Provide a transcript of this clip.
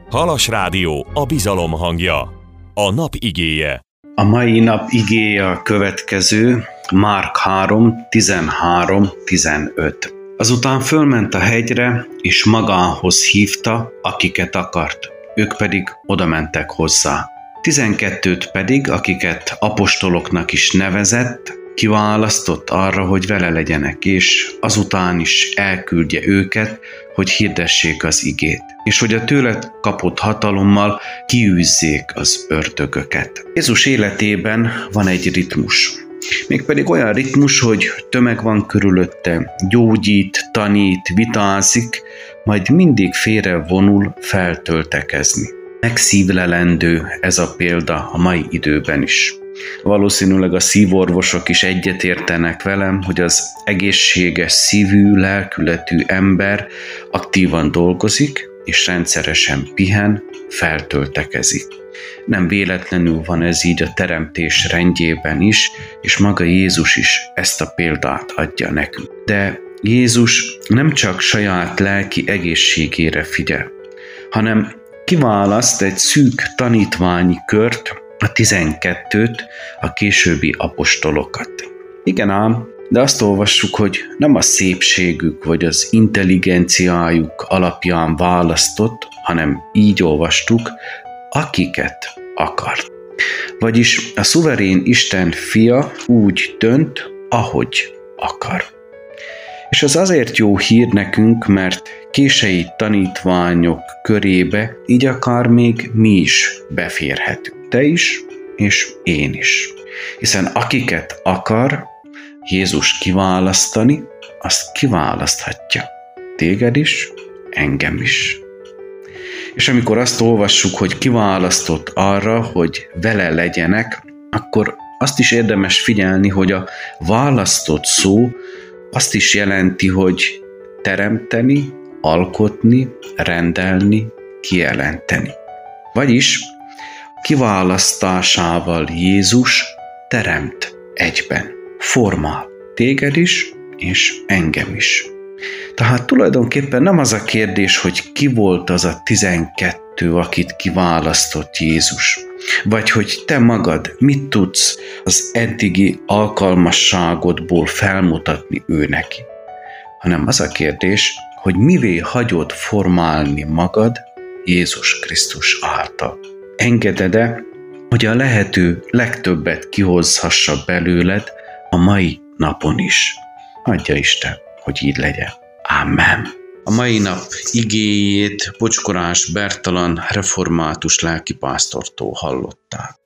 Halas Rádió, a bizalom hangja. A nap igéje. A mai nap igéje a következő, Márk 3, 13-15. Azután fölment a hegyre, és magához hívta, akiket akart. Ők pedig odamentek hozzá. 12-t pedig, akiket apostoloknak is nevezett, kiválasztott arra, hogy vele legyenek, és azután is elküldje őket, hogy hirdessék az igét, és hogy a tőle kapott hatalommal kiűzzék az ördögöket. Jézus életében van egy ritmus. Mégpedig olyan ritmus, hogy tömeg van körülötte, gyógyít, tanít, vitázik, majd mindig félre vonul feltöltekezni. Megszívlelendő ez a példa a mai időben is. Valószínűleg a szívorvosok is egyetértenek velem, hogy az egészséges szívű, lelkületű ember aktívan dolgozik, és rendszeresen pihen, feltöltekezik. Nem véletlenül van ez így a teremtés rendjében is, és maga Jézus is ezt a példát adja nekünk. De Jézus nem csak saját lelki egészségére figyel, hanem kiválaszt egy szűk tanítványi kört, a 12-t, a későbbi apostolokat. Igen ám, de azt olvassuk, hogy nem a szépségük vagy az intelligenciájuk alapján választott, hanem így olvastuk, akiket akart. Vagyis a szuverén Isten fia úgy dönt, ahogy akar. És az azért jó hír nekünk, mert kései tanítványok körébe így akár még mi is beférhetünk. Te is, és én is. Hiszen akiket akar Jézus kiválasztani, azt kiválaszthatja. Téged is, engem is. És amikor azt olvassuk, hogy kiválasztott arra, hogy vele legyenek, akkor azt is érdemes figyelni, hogy a választott szó azt is jelenti, hogy teremteni, alkotni, rendelni, kijelenteni. Vagyis kiválasztásával Jézus teremt egyben, formál téged is, és engem is. Tehát tulajdonképpen nem az a kérdés, hogy ki volt az a 12, akit kiválasztott Jézus, vagy hogy te magad mit tudsz az eddigi alkalmasságodból felmutatni ő neki, hanem az a kérdés, hogy mivé hagyod formálni magad Jézus Krisztus által. Engeded-e, hogy a lehető legtöbbet kihozhassa belőled a mai napon is? Adja Isten, hogy így legyen. Amen. A mai nap igéjét Bocskorás Bertalan református lelkipásztortól hallották.